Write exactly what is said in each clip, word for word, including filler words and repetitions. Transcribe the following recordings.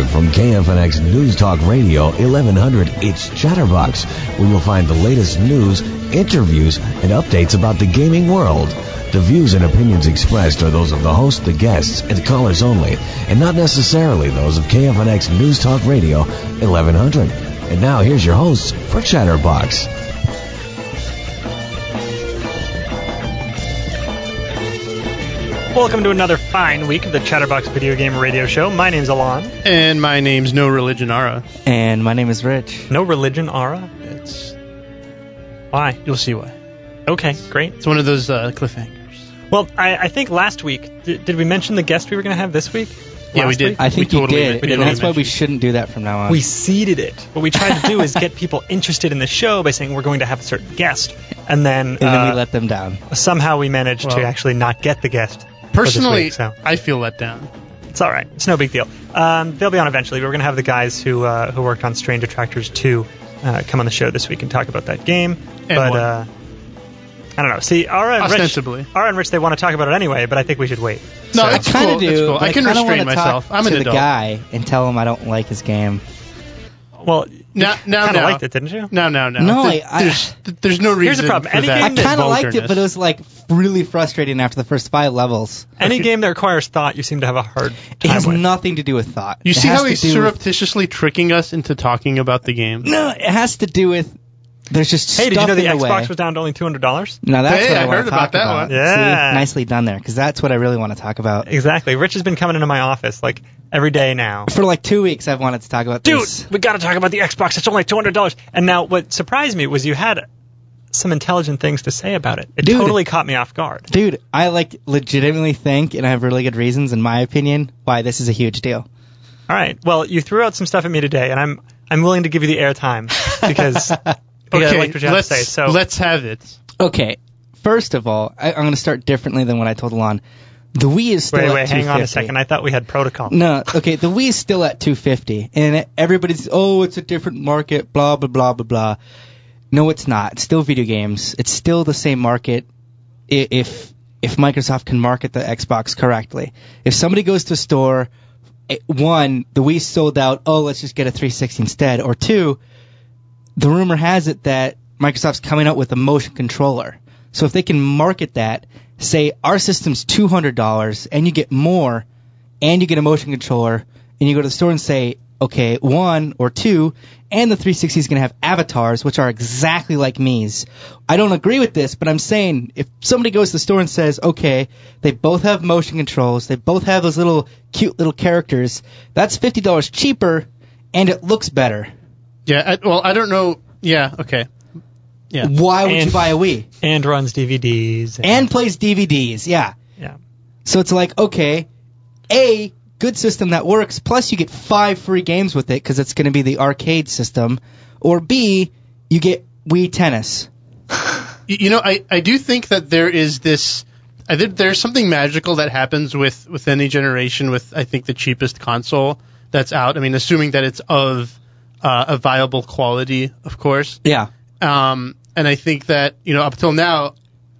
Live from K F N X News Talk Radio eleven hundred, it's Chatterbox, where you'll find the latest news, interviews, and updates about the gaming world. The views and opinions expressed are those of the host, the guests, and callers only, and not necessarily those of K F N X News Talk Radio eleven hundred. And now here's your hosts for Chatterbox. Welcome to another fine week of the Chatterbox Video Game Radio Show. My name's Alon. And my name's No Religion Ara. And my name is Rich. No Religion Ara? It's... Why? You'll see why. Okay, great. It's one of those uh, cliffhangers. Well, I, I think last week, did, did we mention the guest we were going to have this week? Yeah, last we did. Week? I think we you totally did, we and totally that's why we mentioned. shouldn't do that from now on. We seeded it. What we tried to do is get people interested in the show by saying we're going to have a certain guest, and then, and then uh, we let them down. somehow we managed Well, to actually not get the guest. Personally, week, so. I feel let down. It's all right. It's no big deal. Um, they'll be on eventually. We're going to have the guys who uh, who worked on Strange Attractors two uh, come on the show this week and talk about that game. And but one. uh, I don't know. See, Ara and Rich, Ostensibly. Ara and Rich, they want to talk about it anyway, but I think we should wait. No, So- I it's kind cool. of It's do. cool. but I can kinda restrain wanna myself. talk I'm an to the adult. guy and tell him I don't like his game. well, Now, now, kind of now. liked it, didn't you? No, no, no. No, There- I- there's, there's no reason Here's the problem. for Any that. game I that kind of liked it, vulgarness. but it was like really frustrating after the first five levels. Any game that requires thought, you seem to have a hard It time has with. nothing to do with thought. You It see has how to he's do with- surreptitiously tricking us into talking about the game? No, it has to do with. There's just Hey, did you stuff know the in the Xbox way. was down to only two hundred dollars? No, that's Hey, what I, I want heard to about talk that about. one. Yeah. See, nicely done there, because that's what I really want to talk about. Exactly. Rich has been coming into my office like every day now. For like two weeks, I've wanted to talk about Dude, this. we got to talk about the Xbox. It's only two hundred dollars. And now what surprised me was you had some intelligent things to say about it. It Dude. totally caught me off guard. Dude, I like legitimately think, and I have really good reasons, in my opinion, why this is a huge deal. All right. Well, you threw out some stuff at me today, and I'm I'm willing to give you the airtime because, because Okay, I liked what you had to let's, say. So let's have it. Okay, first of all, I, I'm going to start differently than what I told Alon. The Wii is still wait, at wait, hang on a two fifty. second. I thought we had protocol. No, okay, the Wii is still at two fifty, and everybody's, oh, it's a different market, blah, blah, blah, blah, blah. No, it's not. It's still video games. It's still the same market i- if if Microsoft can market the Xbox correctly. If somebody goes to a store, eh, one, the Wii sold out, oh, let's just get a three sixty instead, or two, the rumor has it that Microsoft's coming out with a motion controller. So if they can market that, say our system's two hundred dollars and you get more and you get a motion controller and you go to the store and say, okay, one or two, and the three sixty is going to have avatars, which are exactly like Mii's. I don't agree with this, but I'm saying if somebody goes to the store and says, okay, they both have motion controls, they both have those little cute little characters, that's fifty dollars cheaper and it looks better. Yeah, I, well, I don't know. Yeah, okay. Yeah. Why would And- you buy a Wii? And runs D V Ds. And, And plays D V Ds, yeah. yeah. So it's like, okay, A, good system that works, plus you get five free games with it because it's going to be the arcade system, or B, you get Wii Tennis. You you know, I, I do think that there is this. I think there's something magical that happens with, with any generation with, I think, the cheapest console that's out. I mean, assuming that it's of uh, a viable quality, of course. Yeah. Um, and I think that, you know, up till now,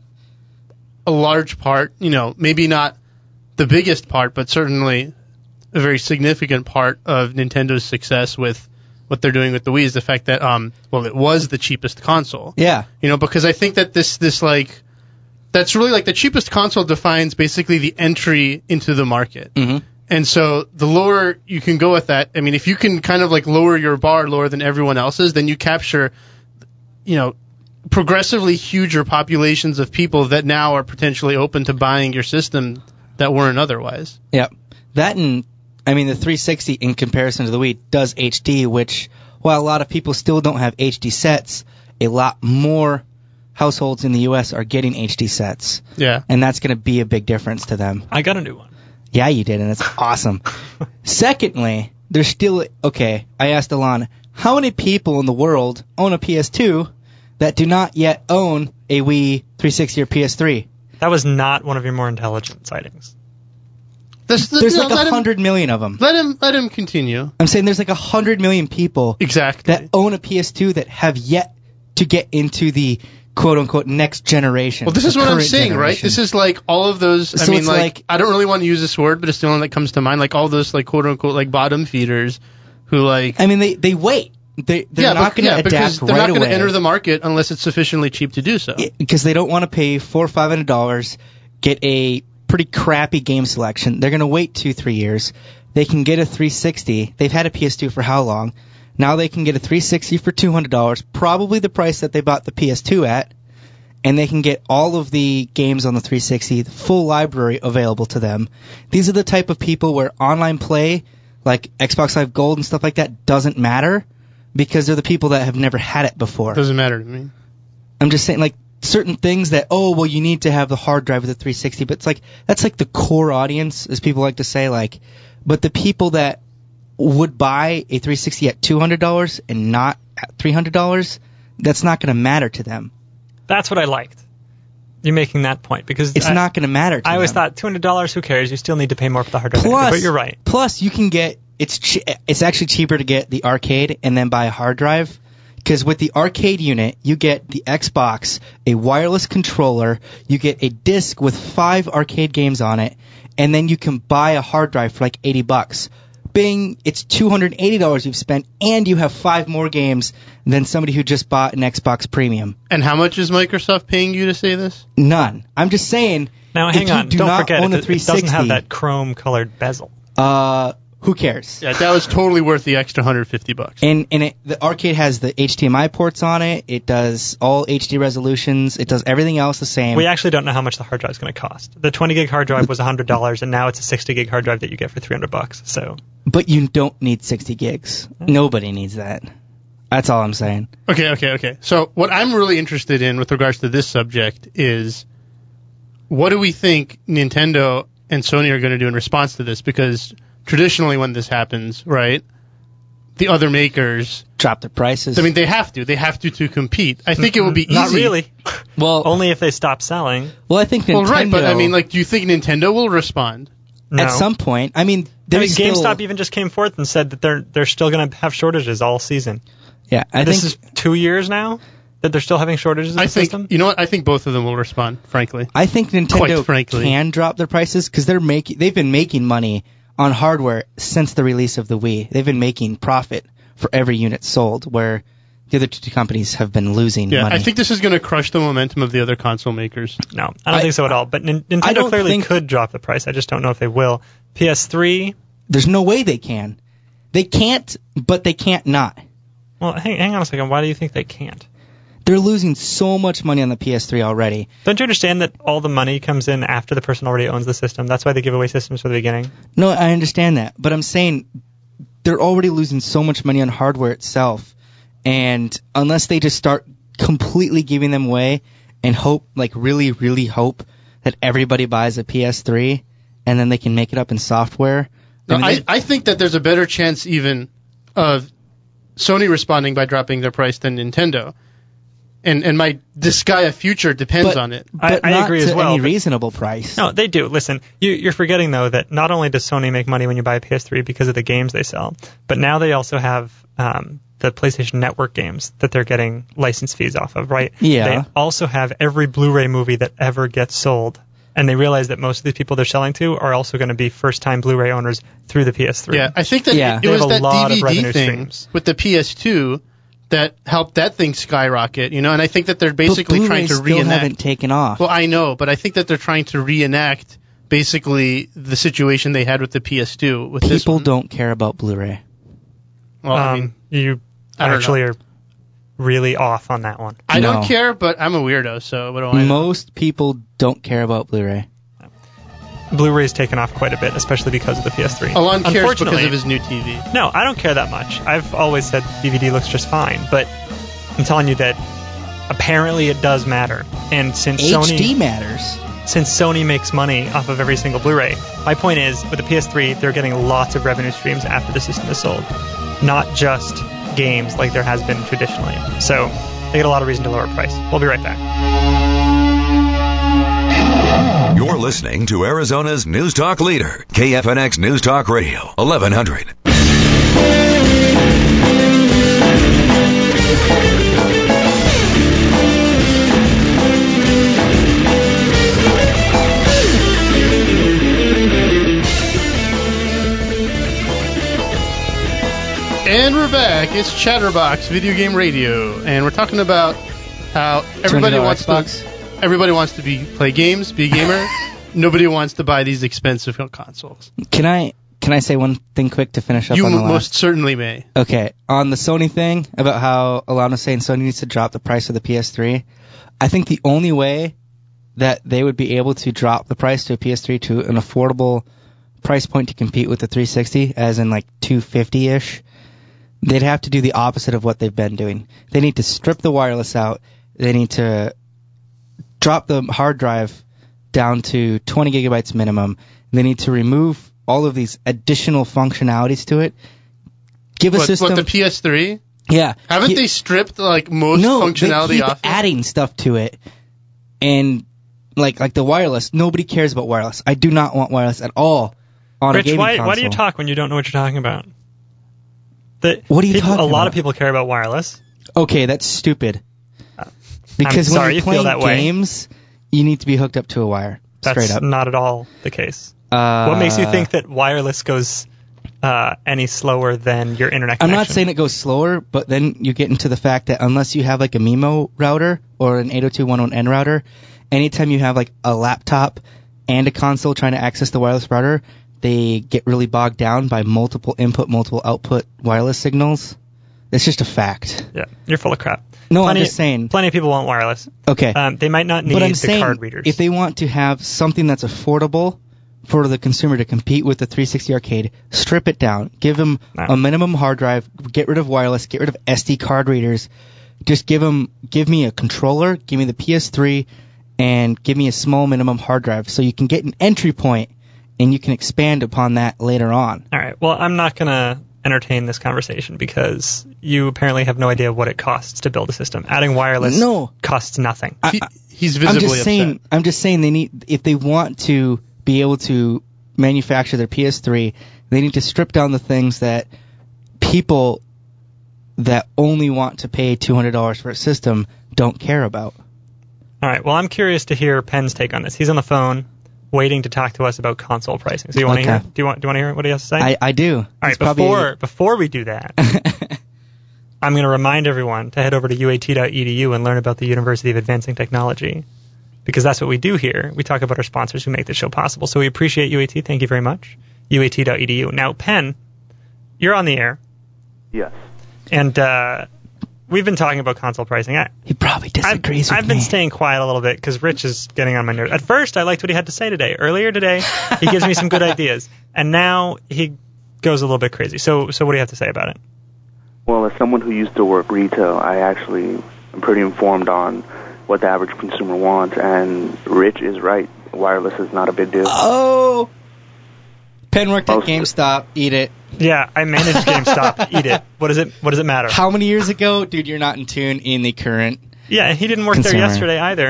a large part, you know, maybe not the biggest part, but certainly a very significant part of Nintendo's success with what they're doing with the Wii is the fact that, um, well, it was the cheapest console. Yeah. You know, because I think that this, this like, that's really like the cheapest console defines basically the entry into the market. Mm-hmm. And so the lower you can go with that, I mean, if you can kind of like lower your bar lower than everyone else's, then you capture, you know, progressively huger populations of people that now are potentially open to buying your system that weren't otherwise. Yep. That and, I mean, the three sixty in comparison to the Wii does H D, which, while a lot of people still don't have H D sets, a lot more households in the U S are getting H D sets. Yeah. And that's going to be a big difference to them. I got a new one. Yeah, you did, and it's awesome. Secondly, there's still, okay, I asked Alon, how many people in the world own a P S two that do not yet own a Wii three sixty or P S three? That was not one of your more intelligent sightings. This, this, There's you know, like let a him- hundred million of them. Let him let him continue. I'm saying there's like a hundred million people Exactly. that own a P S two that have yet to get into the quote unquote next generation. Well, this is the what I'm current saying, right? generation. This is like all of those. I So mean, it's like, like- I don't really want to use this word, but it's the one that comes to mind. Like all those like quote unquote like bottom feeders who like. I mean, they they wait. They they're yeah, not but, going to yeah, adapt because they're right not going away to enter the market unless it's sufficiently cheap to do so. because they don't want to pay four or five hundred dollars, get a pretty crappy game selection. They're going to wait two three years. They can get a three sixty. They've had a P S two for how long? Now they can get a three sixty for two hundred dollars, probably the price that they bought the P S two at, and they can get all of the games on the three sixty, the full library available to them. These are the type of people where online play, like Xbox Live Gold and stuff like that, doesn't matter because they're the people that have never had it before. Doesn't matter to me. I'm just saying, like, certain things that, oh, well, you need to have the hard drive with the three sixty, but it's like, that's like the core audience, as people like to say, like, but the people that would buy a three sixty at two hundred dollars and not at three hundred dollars, that's not going to matter to them. That's what I liked. You're making that point because It's I, not going to matter to I always them. thought two hundred dollars, who cares? You still need to pay more for the hard drive. Plus, but you're right. Plus, you can get, it's che- it's actually cheaper to get the arcade and then buy a hard drive. Because with the arcade unit, you get the Xbox, a wireless controller, you get a disc with five arcade games on it, and then you can buy a hard drive for like eighty bucks. Bing, it's two hundred eighty dollars you've spent, and you have five more games than somebody who just bought an Xbox Premium. And how much is Microsoft paying you to say this? None. I'm just saying. Now, if hang you on. do Don't not forget, own it, a it three sixty, doesn't have that chrome-colored bezel. Uh, who cares? Yeah, that was totally worth the extra one hundred fifty bucks. And and it, the arcade has the H D M I ports on it. It does all H D resolutions. It does everything else the same. We actually don't know how much the hard drive is going to cost. The twenty gig hard drive was one hundred dollars, and now it's a sixty gig hard drive that you get for three hundred bucks. So, But you don't need sixty gigs. Nobody needs that. That's all I'm saying. Okay, okay, okay. So what I'm really interested in with regards to this subject is what do we think Nintendo and Sony are going to do in response to this? Because traditionally when this happens, right, the other makers, Drop the prices. I mean, they have to. They have to to compete. I think it would be easy. not really. well, Only if they stop selling. well, I think Nintendo. Well, right, but I mean, like, do you think Nintendo will respond? No. at some point. I mean, I there's mean, still, GameStop even just came forth and said that they're they're still going to have shortages all season. Yeah, I this think is two years now that they're still having shortages in I the think, system. you know what? I think both of them will respond, frankly. I think Nintendo Quite frankly. can drop their prices because they're making. They've been making money on hardware since the release of the Wii. They've been making profit for every unit sold, where the other two companies have been losing Yeah, money. I think this is going to crush the momentum of the other console makers. No, I don't I- think so at all. But Nin- I Nintendo don't clearly think- could drop the price. I just don't know if they will. P S three. There's no way they can. They can't, but they can't not. Well, hang, hang on a second. Why do you think they can't? They're losing so much money on the P S three already. Don't you understand that all the money comes in after the person already owns the system? That's why they give away systems from the beginning. No, I understand that, but I'm saying they're already losing so much money on hardware itself, and unless they just start completely giving them away and hope, like really, really hope that everybody buys a P S three, and then they can make it up in software. No, mean, I, they- I think that there's a better chance even of Sony responding by dropping their price than Nintendo. And and my Disgaea future depends but, on it. I- but I not agree to as well, any but- reasonable price. No, they do. Listen, you, you're forgetting, though, that not only does Sony make money when you buy a P S three because of the games they sell, but now they also have um, the PlayStation Network games that they're getting license fees off of, right? Yeah. They also have every Blu-ray movie that ever gets sold. And they realize that most of these people they're selling to are also going to be first-time Blu-ray owners through the P S three. Yeah, I think that Yeah. it They was have a that lot of D V D revenue thing streams. with the P S two that helped that thing skyrocket, you know, and I think that they're basically but trying Blu-rays to still reenact. haven't taken off. Well, I know, but I think that they're trying to reenact basically the situation they had with the P S two. With this People one. don't care about Blu-ray. Well, um, I mean, you I don't actually are really off on that one. I don't no. care, but I'm a weirdo, so what do I know? Most people don't care about Blu-ray. Blu-ray's taken off quite a bit, especially because of the P S three. Alon cares because Unfortunately- of his new T V. No, I don't care that much. I've always said D V D looks just fine, but I'm telling you that apparently it does matter. And since H D Sony matters. since Sony makes money off of every single Blu-ray, my point is with the P S three, they're getting lots of revenue streams after the system is sold, not just games like there has been traditionally. So they get a lot of reason to lower price. We'll be right back. You're listening to Arizona's News Talk leader, K F N X News Talk Radio, eleven hundred. back. It's Chatterbox Video Game Radio, and we're talking about how everybody wants Xbox. to everybody wants to be play games, be a gamer. Nobody wants to buy these expensive consoles. Can I can I say one thing quick to finish up You on the most last? certainly may. Okay, on the Sony thing about how Alana's saying Sony needs to drop the price of the P S three, I think the only way that they would be able to drop the price to a P S three to an affordable price point to compete with the three sixty, as in like two fifty-ish, they'd have to do the opposite of what they've been doing. They need to strip the wireless out. They need to drop the hard drive down to twenty gigabytes minimum. They need to remove all of these additional functionalities to it. Give a What, system. what, the P S three? Yeah. Haven't Gi- they stripped like most no, functionality they keep off? adding stuff to it, and like like the wireless. Nobody cares about wireless. I do not want wireless at all on Rich, a gaming why, console. why do you talk when you don't know what you're talking about? The, What are you people, talking A lot about? of people care about wireless. Okay, that's stupid. Because I'm sorry when you you're playing feel that way. games, you need to be hooked up to a wire. That's straight up. not at all the case. Uh, What makes you think that wireless goes uh, any slower than your internet I'm connection? not saying it goes slower, but then you get into the fact that unless you have like a MIMO router or an eight oh two dot ten N router, anytime you have like a laptop and a console trying to access the wireless router, they get really bogged down by multiple input, multiple output wireless signals. It's just a fact. Yeah, you're full of crap. No, plenty, I'm just saying. Plenty of people want wireless. Okay. Um, they might not need but I'm the saying, card readers. if they want to have something that's affordable for the consumer to compete with the three sixty arcade, strip it down. Give them No. a minimum hard drive. Get rid of wireless. Get rid of S D card readers. Just give them. Give me a controller. Give me the P S three, and give me a small minimum hard drive so you can get an entry point, and you can expand upon that later on. All right. Well, I'm not going to entertain this conversation because you apparently have no idea what it costs to build a system. Adding wireless No. costs nothing. I- He, he's I'm visibly just upset. saying. I'm just saying they need. If they want to be able to manufacture their P S three, they need to strip down the things that people that only want to pay two hundred dollars for a system don't care about. All right. Well, I'm curious to hear Penn's take on this. He's on the phone, waiting to talk to us about console pricing. So you want to Okay. hear? Do you want? Do you want to hear what he has to say? I, I do. All right. It's probably- Before before we do that, I'm going to remind everyone to head over to U A T dot E D U and learn about the University of Advancing Technology, because that's what we do here. We talk about our sponsors who make the show possible. So we appreciate U A T. Thank you very much. U A T dot E D U. Now, Penn, you're on the air, Yes. and uh, we've been talking about console pricing. I, He probably I've, disagrees with I've been me. staying quiet a little bit because Rich is getting on my nerves. At first, I liked what he had to say today. Earlier today, he gives me some good ideas, and now he goes a little bit crazy. So, so what do you have to say about it? Well, as someone who used to work retail, I actually am pretty informed on what the average consumer wants, and Rich is right. Wireless is not a big deal. Oh! Penn worked at Most- GameStop. Eat it. Yeah, I managed GameStop. Eat it. What does it? What does it matter? How many years ago? Dude, you're not in tune in the current. Yeah, and he didn't work Consumer. there yesterday either.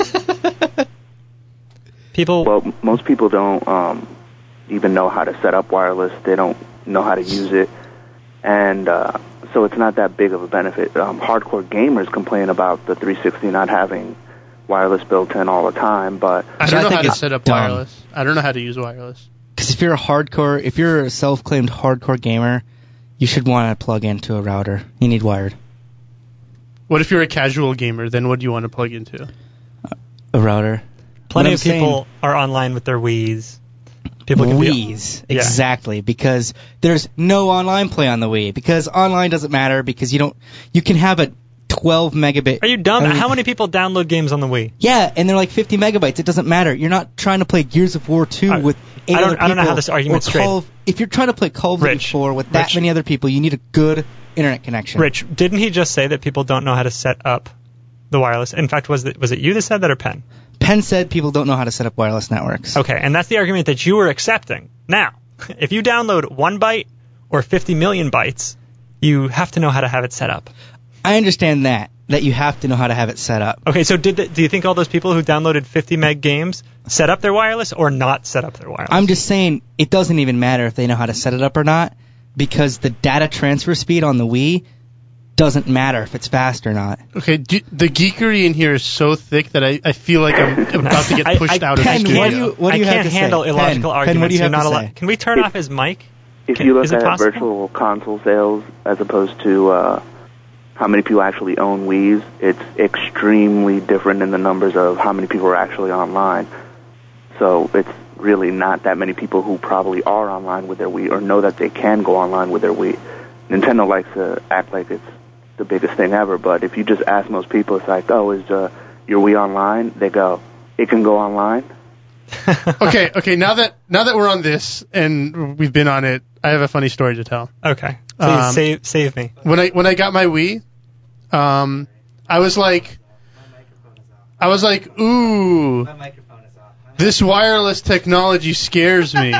People. Well, m- most people don't um, even know how to set up wireless. They don't know how to use it, and uh, so it's not that big of a benefit. Um, hardcore gamers complain about the three sixty not having wireless built in all the time, but I So don't I know think how to it's set up dumb. wireless. I don't know how to use wireless. Because if you're a hardcore, if you're a self-claimed hardcore gamer, you should want to plug into a router. You need wired. What if you're a casual gamer? Then what do you want to plug into? A router. Plenty What of I'm people are online with their Wiis. People can be, Wii's, Yeah. exactly, because there's no online play on the Wii. Because online doesn't matter because you don't. You can have a twelve megabit. Are you dumb? I mean- How many people download games on the Wii? Yeah, and they're like fifty megabytes. It doesn't matter. You're not trying to play Gears of War two I- with eight I don't- other people. I don't know how this argument's or straight. Call of, if you're trying to play Call of Duty Rich, four with that Rich. many other people, you need a good internet connection. Rich, didn't he just say that people don't know how to set up the wireless? In fact, was it was it you that said that or Penn? Penn said people don't know how to set up wireless networks. Okay, and that's the argument that you were accepting. Now, if you download one byte or fifty million bytes, you have to know how to have it set up. I understand that that you have to know how to have it set up. Okay, so did the, do you think all those people who downloaded fifty meg games set up their wireless or not set up their wireless? I'm just saying it doesn't even matter if they know how to set it up or not because the data transfer speed on the Wii doesn't matter if it's fast or not. Okay, do, the geekery in here is so thick that I, I feel like I'm about to get I- pushed I out of the Penn, studio. what do you- what do you I have can't to say? handle illogical Penn, arguments. Penn, what do you You're have not to allo- say? Can we turn off his mic? if you look Is it at possible? virtual console sales as opposed to uh, how many people actually own Wii's, it's extremely different in the numbers of how many people are actually online. So it's really not that many people who probably are online with their Wii or know that they can go online with their Wii. Nintendo likes to act like it's the biggest thing ever, but if you just ask most people, it's like, oh, is uh, your Wii online? They go, it can go online? okay, okay. Now that now that we're on this and we've been on it, I have a funny story to tell. Okay. Please Um, save save me. When I when I got my Wii, um, I was like, I was like, ooh, this wireless technology scares me.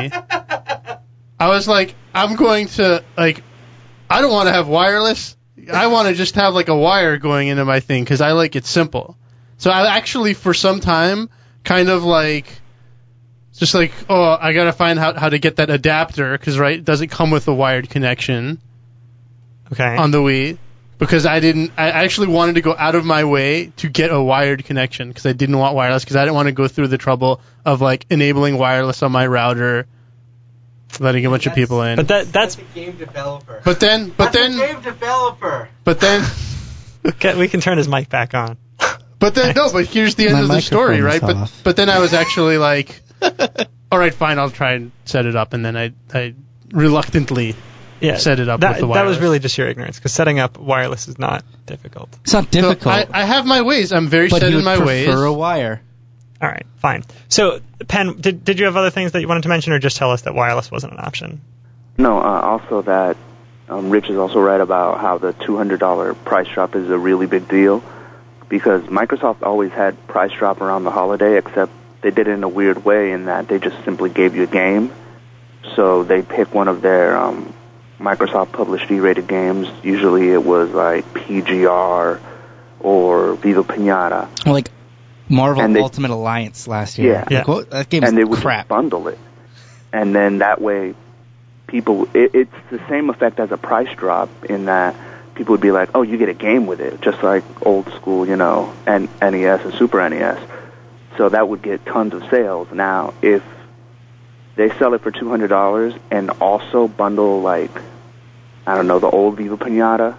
I was like, I'm going to like, I don't want to have wireless. I want to just have like a wire going into my thing because I like it simple. So I actually, for some time, kind of like. Just like, oh, I gotta find out how to get that adapter, because, right, it doesn't come with a wired connection Okay. on the Wii. Because I didn't, I actually wanted to go out of my way to get a wired connection, because I didn't want wireless, because I didn't want to go through the trouble of, like, enabling wireless on my router, letting a bunch of people in. But that that's a game developer. But then, but then, game developer. but then, okay, we can turn his mic back on. but then, no, but here's the end My of the story, right? microphone is But off. but then I was actually like, all right, fine, I'll try and set it up, and then I I reluctantly Yeah. set it up that, with the that wireless. was really just your ignorance, because setting up wireless is not difficult. It's not So difficult. I, I have my ways. I'm very but set he in would my prefer ways. a wire. All right, fine. So, Penn, did did you have other things that you wanted to mention, or just tell us that wireless wasn't an option? No, uh, also that um, Rich is also right about how the two hundred dollars price drop is a really big deal, because Microsoft always had price drop around the holiday, except they did it in a weird way in that they just simply gave you a game. So they pick one of their um, Microsoft published E-rated games. Usually it was like P G R or Viva Pinata. Well, like Marvel And they- Ultimate Alliance last year. Yeah. Yeah. Like, what? That game's And they would crap. just bundle it. And then that way people, it, it's the same effect as a price drop in that people would be like, oh, you get a game with it, just like old school, you know, and N E S and Super N E S. So that would get tons of sales. Now, if they sell it for two hundred dollars and also bundle, like, I don't know, the old Viva Pinata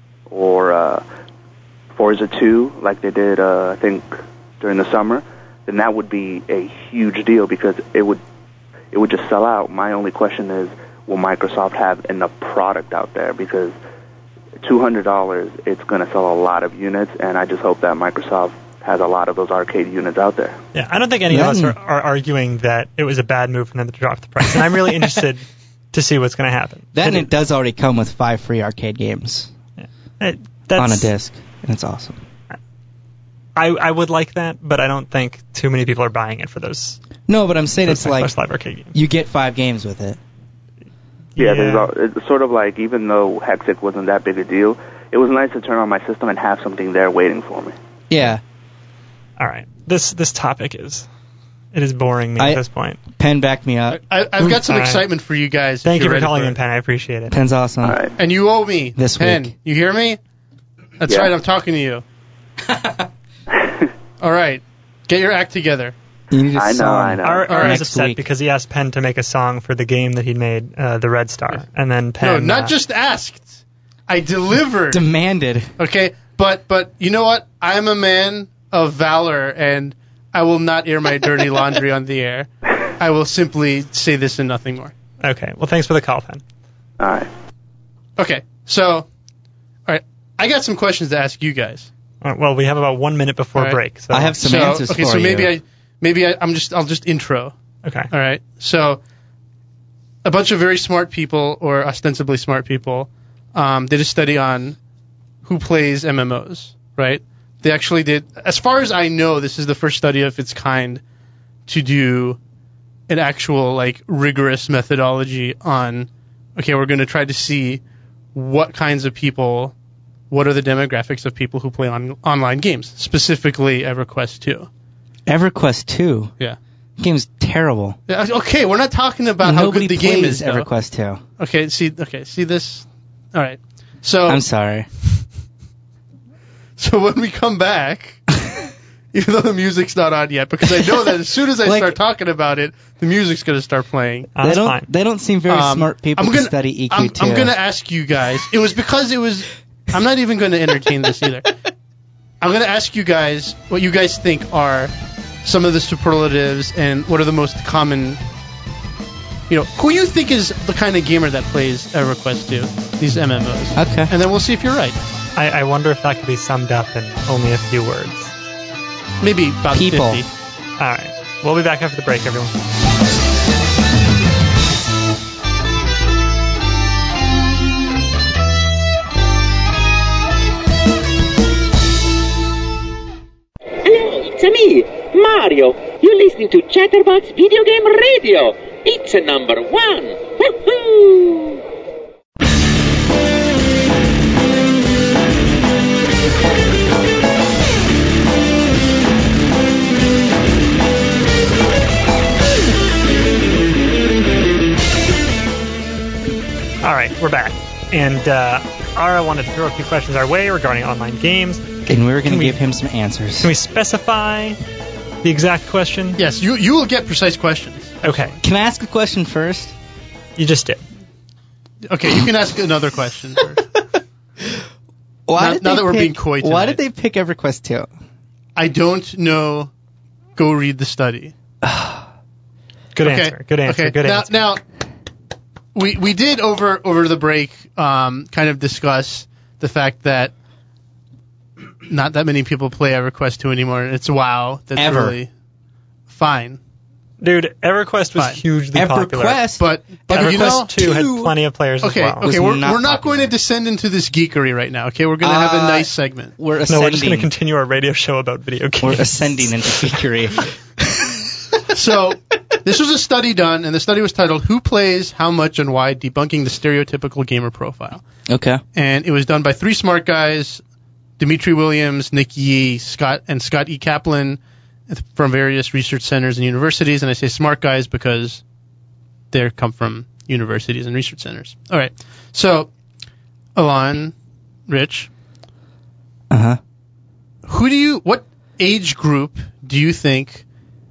or uh, Forza two, like they did, uh, I think, during the summer, then that would be a huge deal because it would it would just sell out. My only question is, will Microsoft have enough product out there? Because two hundred dollars, it's going to sell a lot of units, and I just hope that Microsoft has a lot of those arcade units out there. Yeah, I don't think any of us Then- are, are arguing that it was a bad move for them to drop the price, and I'm really interested to see what's going to happen. Then And it does already come with five free arcade games it- that's, on a disc, and it's awesome. I, I would like that, but I don't think too many people are buying it for those, No, but I'm saying those it's like Xbox Live arcade games. you get five games with it. Yeah, There's a, it's sort of like, even though Hexic wasn't that big a deal, it was nice to turn on my system and have something there waiting for me. Yeah, All right, this this topic is it is boring me I- at this point. Penn backed me up. I, I've got some All right. excitement for you guys. if Thank you you're for ready calling it. in, Penn. I appreciate it. Penn's awesome. All right. And you owe me This Penn. week. You hear me? That's Yeah. right. I'm talking to you. All right, get your act together. You need a I know, song. I know. Art, All Art right. is Next upset week. because he asked Penn to make a song for the game that he made, uh, the Red Star, and then Penn. No, not uh, just asked. I delivered. Demanded. Okay, but but you know what? I am a man of valor, and I will not air my dirty laundry on the air. I will simply say this and nothing more. Okay, well, thanks for the call, Penn. All right. Okay, so all right, I got some questions to ask you guys. All right, well, we have about one minute before All right. break. So I have some so, answers okay, for so you. maybe I maybe I, I'm just I'll just intro. Okay. All right. So, a bunch of very smart people, or ostensibly smart people, um, did a study on who plays M M Os, right? They actually did, as far as I know, this is the first study of its kind to do an actual, like, rigorous methodology on, okay, we're going to try to see what kinds of people, what are the demographics of people who play on online games, specifically EverQuest two. EverQuest two. Yeah. Game's terrible. Yeah, okay, we're not talking about how Nobody good the game plays is. though. EverQuest two. Okay, see, okay, see this. All right. So, I'm sorry. so when we come back, even though the music's not on yet, because I know that as soon as I Like- start talking about it, the music's going to start playing. Uh, they that's don't. fine. They don't seem very Um, smart people I'm to gonna- study E Q I'm, too. I'm going to ask you guys. It was because it was. I'm not even going to entertain this either. I'm going to ask you guys what you guys think are some of the superlatives and what are the most common. You know, who you think is the kind of gamer that plays EverQuest two, these M M Os. Okay. And then we'll see if you're right. I, I wonder if that could be summed up in only a few words. Maybe about People. fifty. All right. We'll be back after the break, everyone. Hello, it's me, Mario. You're listening to Chatterbox Video Game Radio. It's a number one. Woohoo! All right, we're back. And uh, Ara wanted to throw a few questions our way regarding online games. and we were going Can to we- give him some answers. Can we specify the exact question? Yes, you you will get precise questions. Okay, Can I ask a question first? you just did. Okay, you can ask another question first. Why Now- did now they that we're pick, being coy Why tonight. did they pick EverQuest two? I don't know. Go read the study. Good Okay. answer. Good answer. Okay. Good now, answer. Now, we we did over over the break um, kind of discuss the fact that not that many people play EverQuest two anymore. It's WoW that's Ever. really fine. Dude, EverQuest was Fine. hugely popular. EverQuest, But but EverQuest you know, two had two- plenty of players okay, as well. okay, was we're not we're not popular. going to descend into this geekery right now. Okay, we're going to have a Uh, nice segment. we're No, ascending. we're just going to continue our radio show about video games. We're ascending into geekery. So, this was a study done, and the study was titled "Who Plays, How Much, and Why: Debunking the Stereotypical Gamer Profile." Okay. And it was done by three smart guys: Dimitri Williams, Nick Yee, Scott, and Scott E. Kaplan from various research centers and universities. And I say smart guys because they come from universities and research centers. All right. So, Alon, Rich, Uh huh. who do you? What age group do you think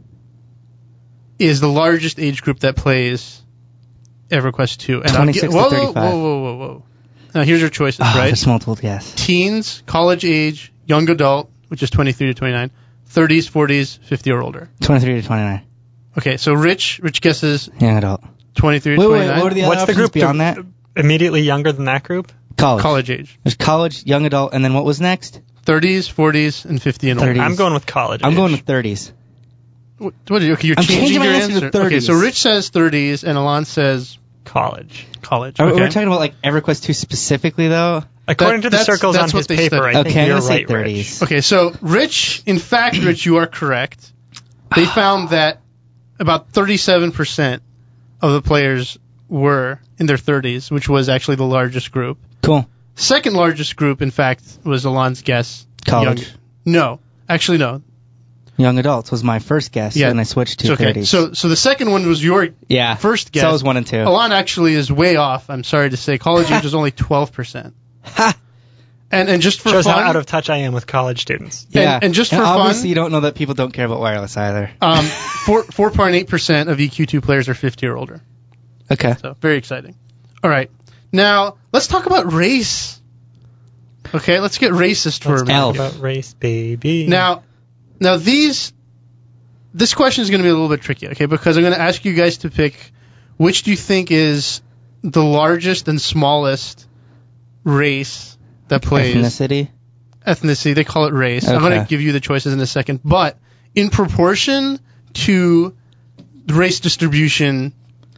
is the largest age group that plays EverQuest two? And I'll twenty-six get- to whoa, thirty-five. Whoa, whoa, whoa, whoa. Now here's your choices, Oh, right? there's multiple guess. Teens, college age, young adult, which is twenty-three to twenty-nine, thirties, forties, fifty or older. twenty-three to twenty-nine. Okay, so Rich, Rich guesses Young adult. twenty-three to Wait, wait, twenty-nine. what are the What's other the group options beyond that- that? Immediately younger than that group? College. College age. There's college, young adult, and then what was next? thirties, forties, and fifty and older. thirties. I'm going with college. I'm age. going with thirties. What, what did you, okay, you're I'm changing changing my your answer to answer. Okay, thirties. so Rich says thirties, and Alon says college. college. Are we- Okay. We're talking about like EverQuest two specifically though? According That- to the that's- circles that's on what his they paper, studied. I think Okay, I'm you're gonna say right, Rich. thirties. Okay, so Rich, in fact, Rich, you are correct. They found that about thirty-seven percent of the players were in their thirties, which was actually the largest group. Cool. Second largest group, in fact, was Alon's guess. College. Young- no, actually no. Young adults was my first guess, Yeah. and I switched to So, okay, thirties. so so the second one was your yeah. first guess. So I was one and two. Alon actually is way off. I'm sorry to say, college age is only twelve percent. Ha! And and just for Shows fun, how out of touch I am with college students. Yeah. and just for fun- obviously you don't know that people don't care about wireless either. um, four four point eight percent of E Q two players are fifty or older. Okay. So very exciting. All right, now let's talk about race. Okay, let's get racist for Let's a talk minute. Elf. about race, baby. Now, now these, this question is going to be a little bit tricky, okay? Because I'm going to ask you guys to pick which do you think is the largest and smallest race that plays Ethnicity. ethnicity. They call it race. I'm going to Okay. give you the choices in a second, but in proportion to the race distribution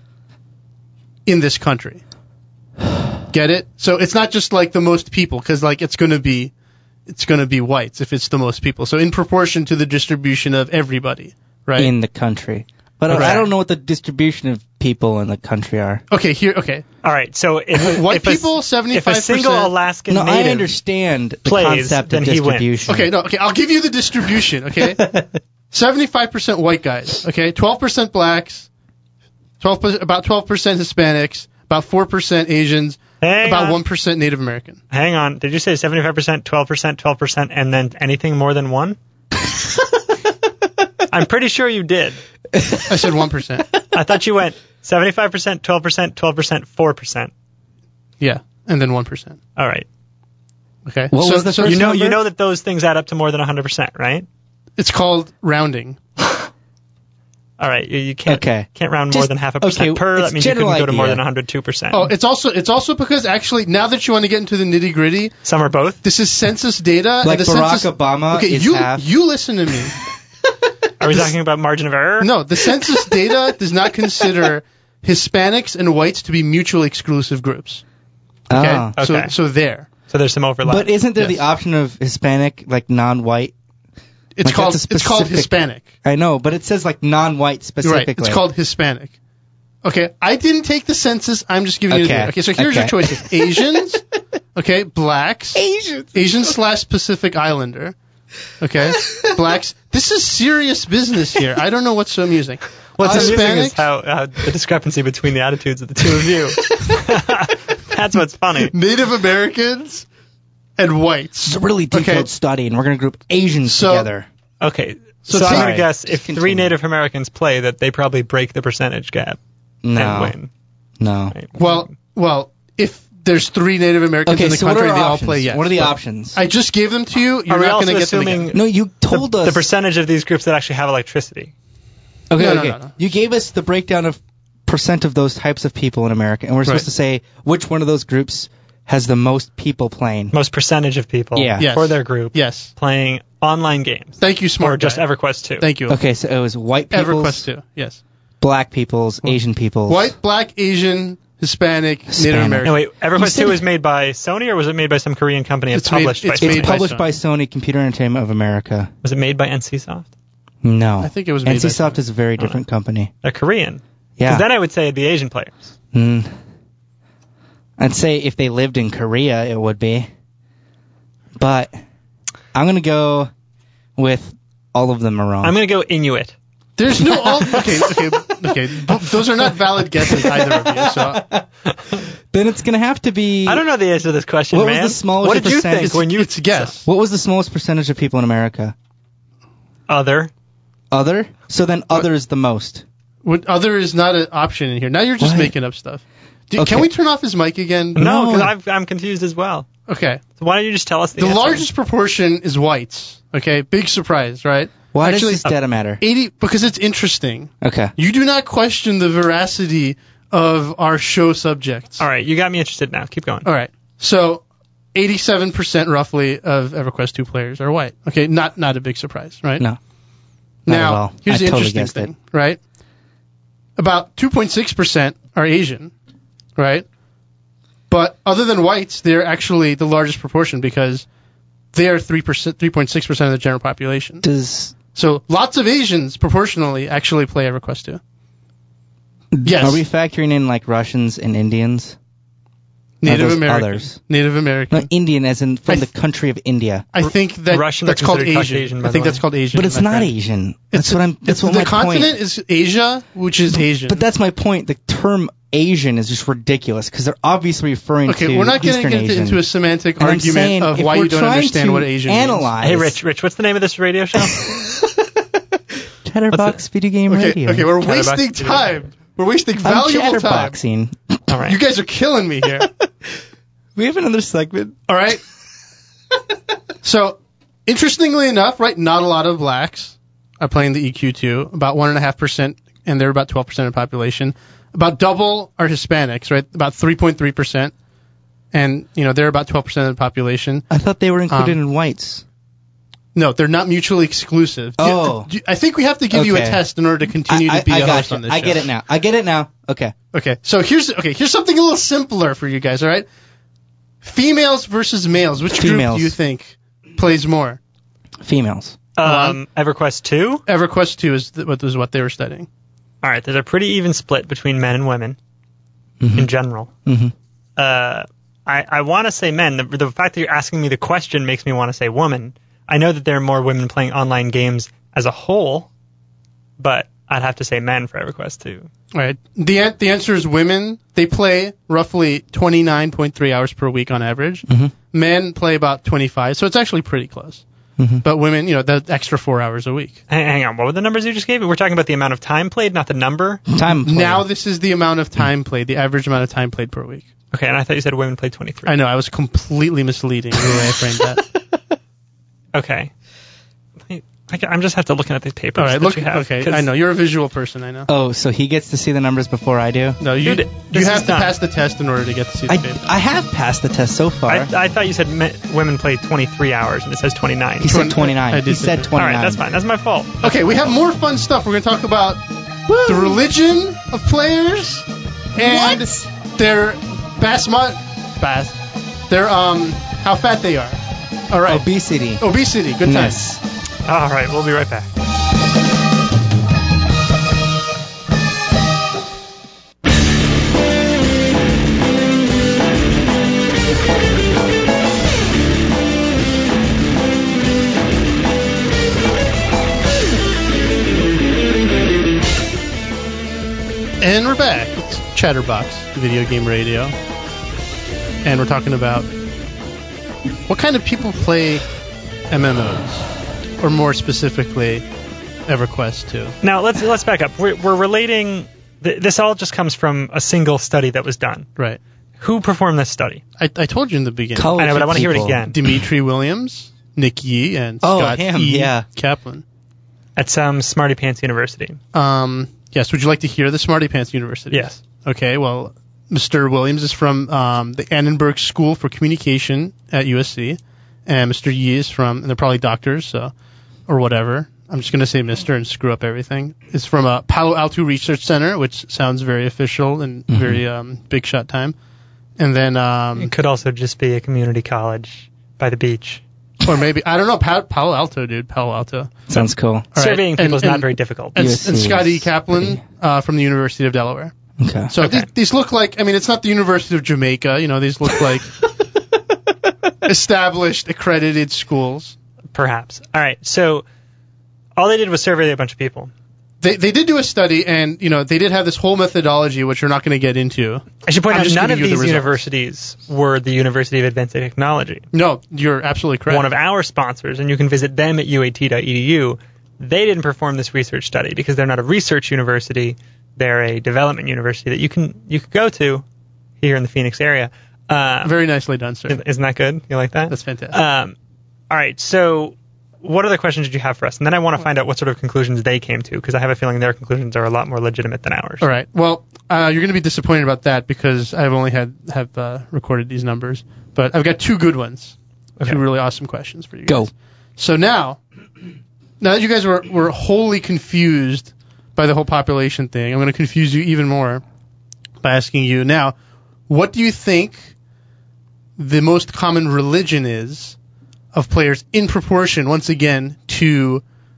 in this country. Get it? So it's not just like the most people, because like it's going to be, it's going to be whites if it's the most people. So in proportion to the distribution of everybody, right? In the country. But Okay. I don't know what the distribution of people in the country are. okay, here. Okay, All right, so if, white if a- people seventy-five if a percent. single Alaskan No, I native understand the plays, concept then of he wins. distribution. Okay, no, okay, I'll give you the distribution, okay? seventy-five percent white guys, okay? twelve percent blacks, twelve percent, about twelve percent Hispanics, about four percent Asians, Hang about on. one percent Native American. Hang on. Did you say seventy-five percent, twelve percent, twelve percent, and then anything more than one? I'm pretty sure you did. I said one percent. I thought you went seventy-five percent, twelve percent, twelve percent, four percent. Yeah, and then one percent. All right. Okay. What so, was the so first You know, number? you know that those things add up to more than one hundred percent, right? It's called rounding. All right. You, you can't Okay. can't round more Just- than half a percent okay, per. it's That means you couldn't general go to more idea. than one hundred two percent. Oh, it's also it's also because actually now that you want to get into the nitty gritty, Some are both. this is census data. Like and the Barack census, Obama Okay, is you half. you listen to me. Are we talking about margin of error? No, the census data does not consider Hispanics and whites to be mutually exclusive groups. Okay, Oh. Okay. so so there. So there's some overlap. But isn't there Yes. the option of Hispanic, like non-white? It's Like, called that's a it's called specific- Hispanic. I know, but it says like non-white Right. specifically. It's called Hispanic. Okay, I didn't take the census. I'm just giving you the Okay. data. Okay, so here's your Okay. choices: Asians, okay, blacks, Asians. Asian slash Pacific Islander, okay, blacks. This is serious business here. I don't know what's so amusing. What's amusing Hispanics, is how, how the discrepancy between the attitudes of the two of you. That's what's funny. Native Americans, and whites. It's a really detailed Okay. study, and we're going to group Asians So- together. Okay. So So, I'm take- going to guess if Continue. three Native Americans play, that they probably break the percentage gap and No, win. no. Right? Well, well, if there's three Native Americans Okay, in the so what country, are they our all options? play yes. What are the But options? I just gave them to you. You're Are we not also going to get them assuming again. No, you told the, us. the percentage of these groups that actually have electricity? Okay, No, no, okay. no, no. You gave us the breakdown of percent of those types of people in America, and we're supposed Right. to say which one of those groups has the most people playing. Most percentage of people Yeah. Yes. for their group Yes. playing online games. Thank you, smart Or just guy. EverQuest two. Thank you. Okay, so it was white peoples, EverQuest two. Yes. black peoples, Asian peoples. White, black, Asian, Hispanic, Native Hispanic. American. No, wait, You EverQuest said two it- was made by Sony, or was it made by some Korean company and It's made- published it's by made Sony? It's by published Sony. by Sony Computer Entertainment of America. Was it made by NCSoft? No. I think it was made by NCSoft Sony. is a very different company. They're Korean. Yeah. Because then I would say the Asian players. Mm. I'd say if they lived in Korea, it would be. But I'm going to go with all of them are wrong. I'm going to go Inuit. There's no all. Okay, okay, okay. Th- Those are not valid guesses either of you. So then it's going to have to be... I don't know the answer to this question, What was man. the smallest what did you percent? think it's, when you it's a guess. What was the smallest percentage of people in America? Other. Other? So then other is the most. What other is not an option in here. Now you're just What? making up stuff. Do, Okay. Can we turn off his mic again? No, No. because I'm confused as well. Okay. So why don't you just tell us the, The answer? largest proportion is whites. Okay, big surprise, right? Why Actually, does this data matter? eighty because it's interesting. Okay. You do not question the veracity of our show subjects. All right, you got me interested now. Keep going. All right. So, eighty-seven percent roughly of EverQuest two players are white. Okay, not not a big surprise, right? No. Not Now, at all. here's I the totally interesting guessed thing, it. right? About two point six percent are Asian, right? But other than whites, they're actually the largest proportion because they are three percent, three point six percent of the general population. Does... So lots of Asians proportionally actually play EverQuest two. Yes. Are we factoring in like Russians and Indians? Native those American. others? Native American. No, Indian as in from I the th- country of India. I think that Russians that's are called considered Asian. Caucasian, by I think the that's way. called Asian. But it's my not friend. Asian. That's It's what the- I'm. That's the, what the my continent point. is Asia, which is Asian. But that's my point. The term Asian is just ridiculous because they're obviously referring okay. to We're not Eastern getting into, Asian. into a semantic And I'm argument saying of if why we're you don't trying understand to what Asian analyze, Hey, Rich, Rich, what's the name of this radio show? Chatterbox Video Game means. Okay, Radio. okay, we're Chatterbox wasting video. time. We're wasting I'm valuable time. chatterboxing. All right. You guys are killing me here. We have another segment. All right. So, interestingly enough, right, not a lot of blacks are playing the E Q two, about one and a half percent, and they're about twelve percent of the population. About double are Hispanics, right, about three point three percent, and you know they're about twelve percent of the population. I thought they were included Um, in whites. No, they're not mutually exclusive. Do- Oh. do- I think we have to give you a Okay. test in order to continue I, to be I, I a host gotcha. on this I show. get it now. I get it now. Okay. Okay, so here's okay. Here's something a little simpler for you guys. All right, females versus males. Which group Females. do you think plays more? Females. Um, EverQuest two? EverQuest two is th- what is what they were studying. All right, there's a pretty even split between men and women in general. Mm-hmm. Uh, I, I want to say men. The, the fact that you're asking me the question makes me want to say woman. I know that there are more women playing online games as a whole, but I'd have to say men for EverQuest two. All right. The an- the answer is women. They play roughly twenty-nine point three hours per week on average. Mhm. Men play about twenty-five, so it's actually pretty close. Mm-hmm. But women, you know, the extra four hours a week. Hang, hang on, what were the numbers you just gave? We're talking about the amount of time played, not the number? Time played. Now this is the amount of time played, the average amount of time played per week. Okay, and I thought you said women played twenty-three. I know, I was completely misleading the way I framed that. Okay. I, I'm just have to looking at these papers. All right, that look. you have, Okay, 'cause- I know you're a visual person. I know. Oh, so he gets to see the numbers before I do? No, you Dude, you this have is to done. pass the test in order to get to see the I, paper. I have passed the test so far. I, I thought you said me, women played twenty-three hours, and it says twenty-nine. he said twenty-nine. I did He say said that. All twenty-nine. right, that's fine. That's my fault. Okay, we have more fun stuff. We're going to talk about the religion of players and their basmat bas their um how fat they are. All right, Obesity. obesity. Good times. Yes. All right, we'll be right back. And we're back. It's Chatterbox Video Game Radio, and we're talking about what kind of people play M M Os, or more specifically, EverQuest two. Now let's let's back up. We're, we're relating. Th- this all just comes from a single study that was done. Right. Who performed this study? I, I told you in the beginning. College I know, but I want to hear it people. again. Dimitri Williams, Nick Yee, and Oh, Scott him, E. yeah. Kaplan. At some Smarty Pants University. Um, yes, would you like to hear the Smarty Pants University? Yes. Okay, well, Mister Williams is from um, the Annenberg School for Communication at U S C, and Mister Yee is from, and they're probably doctors, so, or whatever. I'm just going to say Mister and screw up everything. Is from a Palo Alto Research Center, which sounds very official and Mm-hmm. very um, big shot time. And then, um, It could also just be a community college by the beach. or maybe, I don't know, Pa- Palo Alto, dude, Palo Alto. Sounds cool. All right, Surveying and- people is not and- very difficult. And, U S C and Scott E. is Kaplan pretty- uh, from the University of Delaware. Okay. So Okay. these, these look like, I mean, it's not the University of Jamaica. You know, these look like established, accredited schools. Perhaps. All right. So all they did was survey a bunch of people. They they did do a study, and you know, they did have this whole methodology, which we're not going to get into. I should point I'm out just none giving of you the these results. universities were the University of Advanced Technology. No, you're absolutely correct. One of our sponsors, and you can visit them at U A T dot E D U. They didn't perform this research study because they're not a research university. They're a development university that you can you could go to here in the Phoenix area. Uh, Very nicely done, sir. isn't that good? You like that? That's fantastic. Um, all right. So, what other questions did you have for us? And then I want to find out what sort of conclusions they came to, because I have a feeling their conclusions are a lot more legitimate than ours. All right. Well, uh, you're going to be disappointed about that because I've only had have uh, recorded these numbers, but I've got two good ones, Okay. two really awesome questions for you Go. guys. So now, now that you guys were were wholly confused by the whole population thing, I'm going to confuse you even more by asking you now, what do you think the most common religion is of players in proportion, once again, to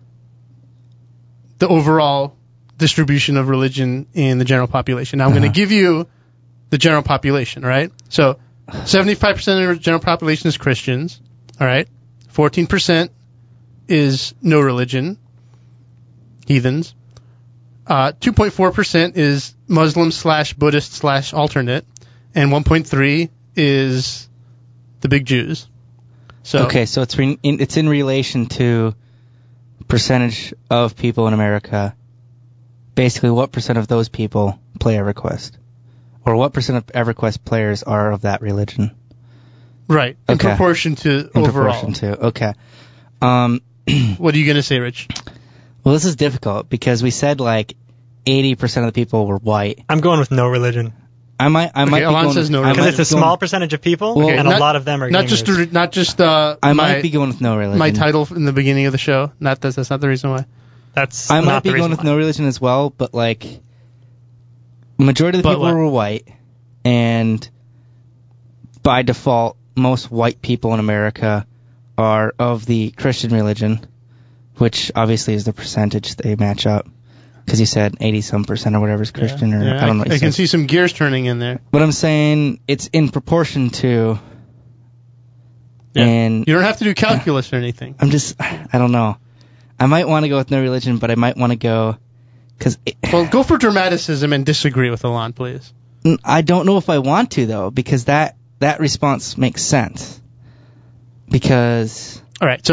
the overall distribution of religion in the general population? Now, I'm going to give you the general population, right? So, seventy-five percent of the general population is Christians, all right? fourteen percent is no religion, heathens. Uh, two point four percent is Muslim slash Buddhist slash alternate, and one point three is the big Jews. So, Okay, so it's re- in, it's in relation to percentage of people in America. Basically, what percent of those people play EverQuest? Or what percent of EverQuest players are of that religion? right, in Okay. proportion to In overall. proportion to, okay. Um, What are you going to say, Rich? well, this is difficult because we said like eighty percent of the people were white. I'm going with no religion. I might, I might be Alon going, says no I religion. might Because it's a be going- small percentage of people, Well, and not- a lot of them are Not gamers. just, a- not just uh, I my, might be going with no religion. my title in the beginning of the show. Not that, that's not the reason why. That's I not might the be reason going with why. no religion as well, but like majority of the But people what? were white, and by default, most white people in America are of the Christian religion, which obviously is the percentage they match up. Because you said eighty some percent or whatever is Christian, or Yeah, I don't know. what I you can said. see some gears turning in there. But I'm saying it's in proportion to, Yeah. and You don't have to do calculus or anything. I'm just, I don't know. I might want to go with no religion, but I might want to go, because Well, go for dramaticism and disagree with Alon, please. I don't know if I want to though, because that that response makes sense. Because All right, so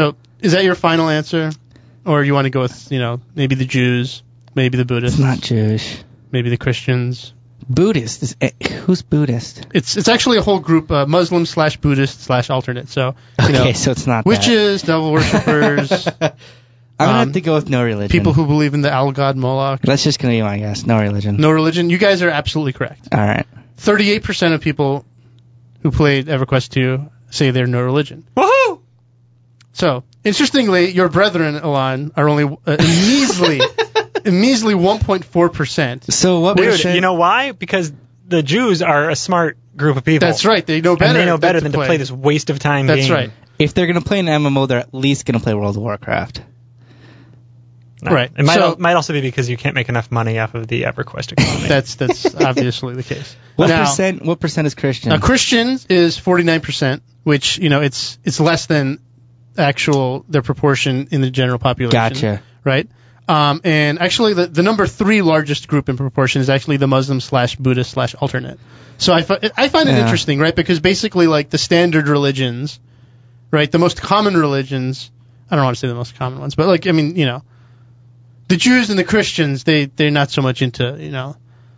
is that your final answer? Or you want to go with, you know, maybe the Jews, maybe the Buddhists? It's not Jewish. Maybe the Christians? Buddhist. Is, eh, who's Buddhist? It's it's actually a whole group, uh, Muslim slash Buddhist slash alternate. So, you Okay, know, so it's not witches, devil worshippers, that. I'm going to um, have to go with no religion. people who believe in the owl god Moloch. That's just going to be my guess. No religion. No religion. You guys are absolutely correct. All right. thirty-eight percent of people who played EverQuest two say they're no religion. Woohoo! So, interestingly, your brethren, Alon, are only uh, a measly, a measly one point four percent. So what Dude, percent? you know why? Because the Jews are a smart group of people. That's right. They know better. And they know better than than to play this waste of time That's game. right. If they're going to play an M M O, they're at least going to play World of Warcraft. No. Right. It might, So- al- might also be because you can't make enough money off of the EverQuest economy. That's that's obviously the case. What now, percent? What percent is Christian? now, Christians is forty-nine percent, which, you know, it's it's less than actual their proportion in the general population. Gotcha. Right? Um, and actually, the, the number three largest group in proportion is actually the Muslim slash Buddhist slash alternate. So I, fi- I find it Yeah. interesting, right? Because basically, like, the standard religions, right, the most common religions, I don't want to say the most common ones, but, like, I mean, you know, the Jews and the Christians, they, they're not so much into, you know,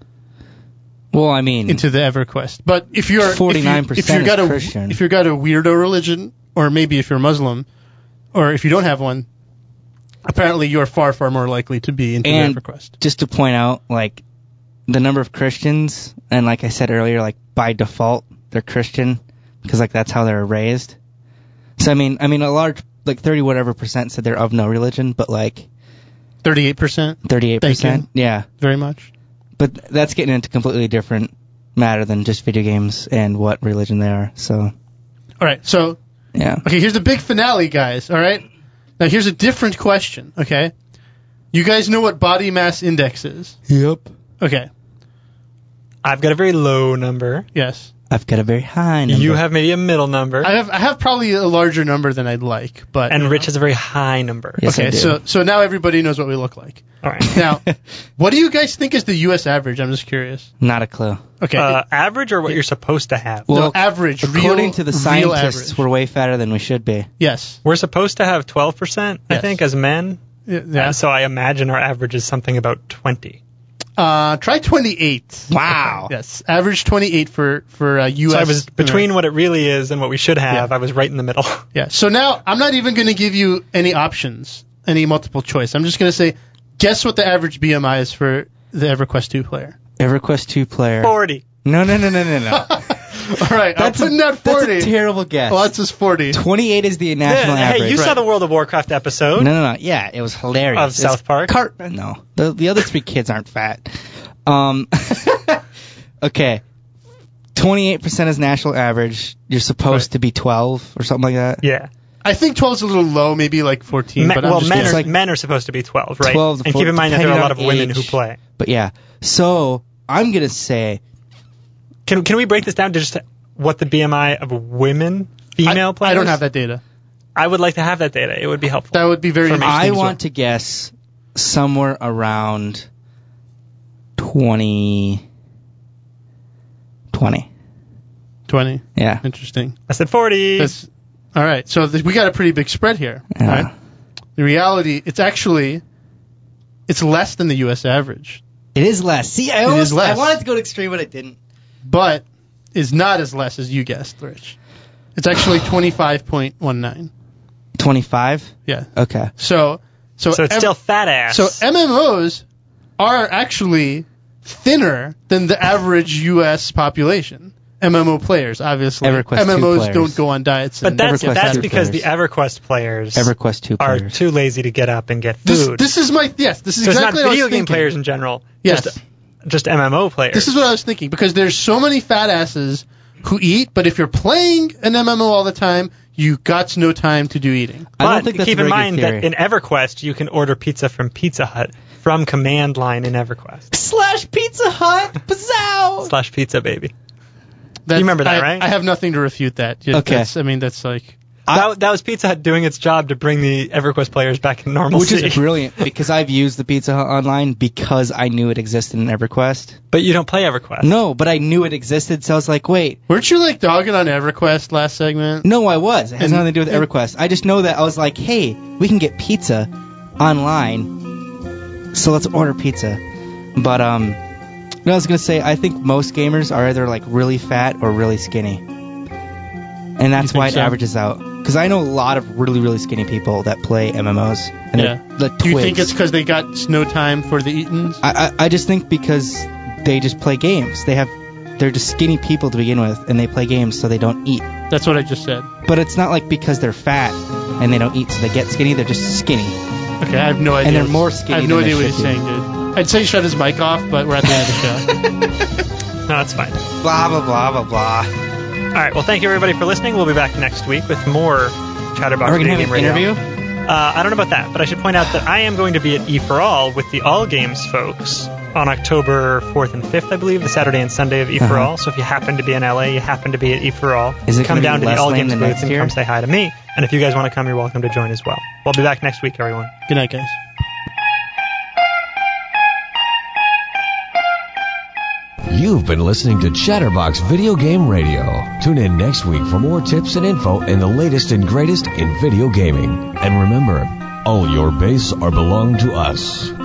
Well, I mean, into the EverQuest. But if you're forty-nine if, you, if percent you've got is a Christian. if you've got a weirdo religion, or maybe if you're Muslim, or if you don't have one, apparently you're far far more likely to be into and the EverQuest. just to point out, like, the number of Christians, and like I said earlier, like, by default, they're Christian, because, like, that's how they're raised. So, I mean, I mean, a large, like, thirty whatever percent said they're of no religion, but, like, Thirty-eight percent, thirty-eight percent, yeah. very much. But that's getting into completely different matter than just video games and what religion they are, so, All right, so yeah. okay, here's the big finale, guys. All right, now here's a different question. Okay, you guys know what body mass index is? Yep. Okay, I've got a very low number. yes. I've got a very high number. You have maybe a middle number. I have I have probably a larger number than I'd like, but and Rich has a very high number. Yes, I okay, do. so so now everybody knows what we look like. All right. Now, what do you guys think is the U S average? I'm just curious. Not a clue. Okay, Uh, average or what you're supposed to have? no, Well, average. According real, to the real scientists, average. we're way fatter than we should be. Yes. We're supposed to have twelve percent, I Yes. think, as men. Yeah. yeah. Uh, so I imagine our average is something about twenty. Uh, try twenty-eight. Wow. Yes, average twenty-eight for for uh, U S. So I was between what it really is and what we should have. Yeah. I was right in the middle. Yeah. So now I'm not even going to give you any options, any multiple choice. I'm just going to say, guess what the average B M I is for the EverQuest two player. EverQuest two player. forty. No, no, no, no, no, no. All right, That's I'm putting out forty. That's a terrible guess. Well, that's just forty. twenty-eight is the Yeah, national average. hey, you saw Right. the World of Warcraft episode. No, no, no. Yeah, it was hilarious. Of South It's Park? Cart- no, the the other three kids aren't fat. Um, okay, twenty-eight percent is national average. You're supposed Right. to be twelve or something like that. Yeah. I think twelve is a little low, maybe like fourteen. Me- but I'm well, just men guessing. are, like men are supposed to be twelve, right? twelve to and keep in mind that there are a lot of depending women on who play. But yeah, so I'm gonna say Can can we break this down to just what the B M I of women, female I, players? I don't have that data. I would like to have that data. It would be helpful. That would be very For me. interesting. I as well. want to guess somewhere around twenty. twenty. twenty. Yeah. Interesting. I said forty. That's all right. So th- we got a pretty big spread here. Yeah. Right? The reality, it's actually it's less than the U S average, It is less. See, I It almost is less. I wanted to go to extreme, but I didn't. but is not as less as you guessed, Rich. It's actually twenty-five point one nine. twenty-five? Yeah. Okay. So so so it's ev- still fat ass. so M M Os are actually thinner than the average U S population. M M O players, obviously. EverQuest M M Os two players. don't go on diets. but and that's EverQuest that's two because players. the EverQuest players EverQuest two are players. too lazy to get up and get this, food. this is my yes. This is so exactly it's what not I was video game thinking. players in general. Yes. Just, just M M O players. This is what I was thinking, because there's so many fat asses who eat, but if you're playing an M M O all the time, you got no time to do eating. I don't But think that's keep a in very mind good theory. that in EverQuest you can order pizza from Pizza Hut from command line in EverQuest. Slash Pizza Hut. Pizzow. Slash pizza, baby. That's, You remember that, I, right? I have nothing to refute that. Just- Okay. That's, I mean, that's like that, that was Pizza Hut doing its job to bring the EverQuest players back in normalcy. Which is brilliant, because I've used the Pizza Hut online because I knew it existed in EverQuest. But you don't play EverQuest. No, but I knew it existed, so I was like, wait. Weren't you, like, dogging on EverQuest last segment? No, I was. It has And- nothing to do with EverQuest. I just know that I was like, hey, we can get pizza online, so let's order pizza. But, um, what I was going to say, I think most gamers are either, like, really fat or really skinny. And that's You why think it so? averages out. Because I know a lot of really, really skinny people that play M M Os. And Yeah. they're the Do you think twigs. it's because they got no time for the eatings? I, I I just think because they just play games. They have they're just skinny people to begin with, and they play games so they don't eat. That's what I just said. But it's not like because they're fat and they don't eat so they get skinny. They're just skinny. Okay, I have no idea. And they're more skinny I have no than idea they what he's should be. saying, dude. I'd say shut his mic off, but we're at the end of the show. No, it's fine. Blah blah blah blah blah. All right. Well, thank you everybody for listening. We'll be back next week with more Chatterbox Are we gonna Video have Game an Radio. interview? Uh, I don't know about that, but I should point out that I am going to be at E for All with the All Games folks on October fourth and fifth, I believe, the Saturday and Sunday of E for Uh-huh. All. So if you happen to be in L A, you happen to be at E for All, Is it come gonna down be to the less All lame Games than booth next and year? come say hi to me. And if you guys want to come, you're welcome to join as well. We'll be back next week, everyone. Good night, guys. You've been listening to Chatterbox Video Game Radio. Tune in next week for more tips and info and the latest and greatest in video gaming. And remember, all your base are belong to us.